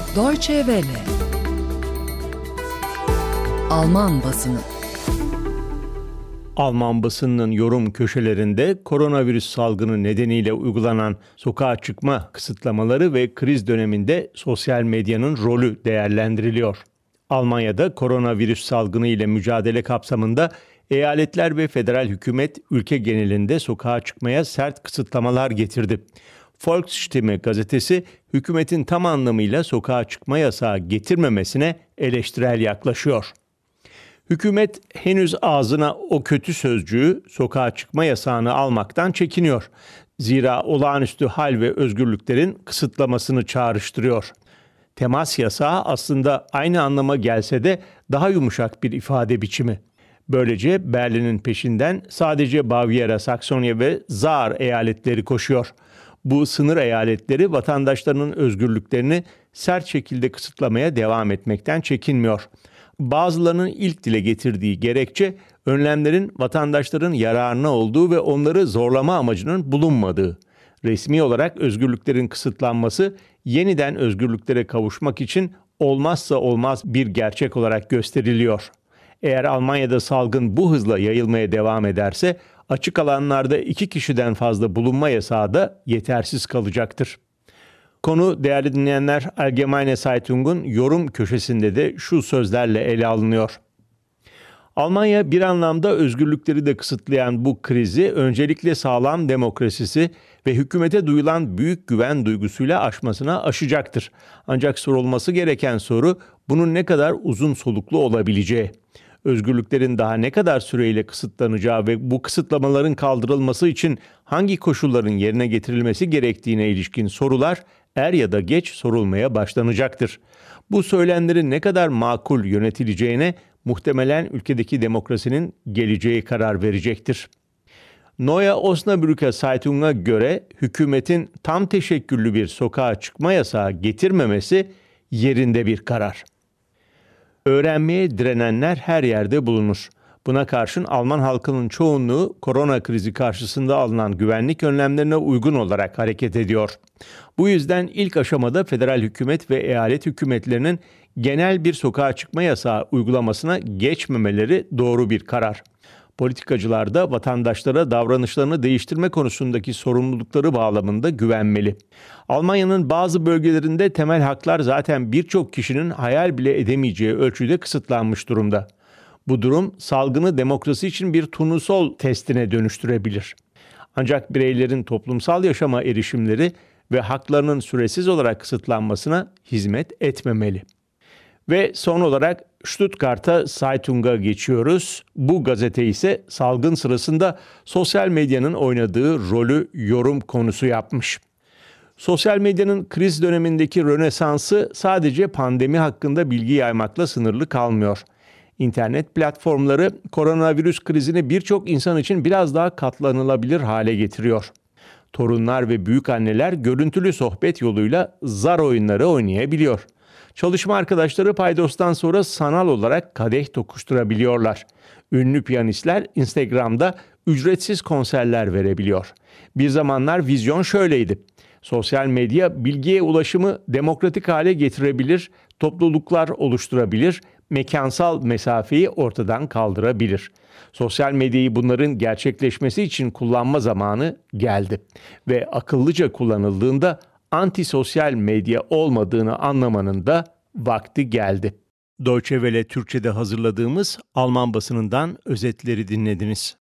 Deutsche Welle. Alman basını. Alman basınının yorum köşelerinde koronavirüs salgını nedeniyle uygulanan sokağa çıkma kısıtlamaları ve kriz döneminde sosyal medyanın rolü değerlendiriliyor. Almanya'da koronavirüs salgını ile mücadele kapsamında eyaletler ve federal hükümet ülke genelinde sokağa çıkmaya sert kısıtlamalar getirdi. Volksstimme gazetesi hükümetin tam anlamıyla sokağa çıkma yasağı getirmemesine eleştirel yaklaşıyor. Hükümet henüz ağzına o kötü sözcüğü sokağa çıkma yasağını almaktan çekiniyor. Zira olağanüstü hal ve özgürlüklerin kısıtlamasını çağrıştırıyor. Temas yasağı aslında aynı anlama gelse de daha yumuşak bir ifade biçimi. Böylece Berlin'in peşinden sadece Bavyera, Saksonya ve Saar eyaletleri koşuyor. Bu sınır eyaletleri vatandaşlarının özgürlüklerini sert şekilde kısıtlamaya devam etmekten çekinmiyor. Bazılarının ilk dile getirdiği gerekçe önlemlerin vatandaşların yararına olduğu ve onları zorlama amacının bulunmadığı. Resmi olarak özgürlüklerin kısıtlanması yeniden özgürlüklere kavuşmak için olmazsa olmaz bir gerçek olarak gösteriliyor. Eğer Almanya'da salgın bu hızla yayılmaya devam ederse açık alanlarda 2 kişiden fazla bulunma yasağı da yetersiz kalacaktır. Konu değerli dinleyenler Allgemeine Zeitung'un yorum köşesinde de şu sözlerle ele alınıyor. Almanya bir anlamda özgürlükleri de kısıtlayan bu krizi öncelikle sağlam demokrasisi ve hükümete duyulan büyük güven duygusuyla aşacaktır. Ancak sorulması gereken soru bunun ne kadar uzun soluklu olabileceği. Özgürlüklerin daha ne kadar süreyle kısıtlanacağı ve bu kısıtlamaların kaldırılması için hangi koşulların yerine getirilmesi gerektiğine ilişkin sorular er ya da geç sorulmaya başlanacaktır. Bu söylemlerin ne kadar makul yönetileceğine muhtemelen ülkedeki demokrasinin geleceği karar verecektir. Neue Osnabrücker Zeitung'a göre hükümetin tam teşekküllü bir sokağa çıkma yasağı getirmemesi yerinde bir karar. Öğrenmeye direnenler her yerde bulunur. Buna karşın Alman halkının çoğunluğu korona krizi karşısında alınan güvenlik önlemlerine uygun olarak hareket ediyor. Bu yüzden ilk aşamada federal hükümet ve eyalet hükümetlerinin genel bir sokağa çıkma yasağı uygulamasına geçmemeleri doğru bir karar. Politikacılar da vatandaşlara davranışlarını değiştirme konusundaki sorumlulukları bağlamında güvenmeli. Almanya'nın bazı bölgelerinde temel haklar zaten birçok kişinin hayal bile edemeyeceği ölçüde kısıtlanmış durumda. Bu durum salgını demokrasi için bir turnusol testine dönüştürebilir. Ancak bireylerin toplumsal yaşama erişimleri ve haklarının süresiz olarak kısıtlanmasına hizmet etmemeli. Ve son olarak Stuttgarter Zeitung'a geçiyoruz. Bu gazete ise salgın sırasında sosyal medyanın oynadığı rolü yorum konusu yapmış. Sosyal medyanın kriz dönemindeki rönesansı sadece pandemi hakkında bilgi yaymakla sınırlı kalmıyor. İnternet platformları koronavirüs krizini birçok insan için biraz daha katlanılabilir hale getiriyor. Torunlar ve büyükanneler görüntülü sohbet yoluyla zar oyunları oynayabiliyor. Çalışma arkadaşları paydostan sonra sanal olarak kadeh tokuşturabiliyorlar. Ünlü piyanistler Instagram'da ücretsiz konserler verebiliyor. Bir zamanlar vizyon şöyleydi. Sosyal medya bilgiye ulaşımı demokratik hale getirebilir, topluluklar oluşturabilir, mekansal mesafeyi ortadan kaldırabilir. Sosyal medyayı bunların gerçekleşmesi için kullanma zamanı geldi. Ve akıllıca kullanıldığında antisosyal medya olmadığını anlamanın da vakti geldi. Deutsche Welle Türkçe'de hazırladığımız Alman basınından özetleri dinlediniz.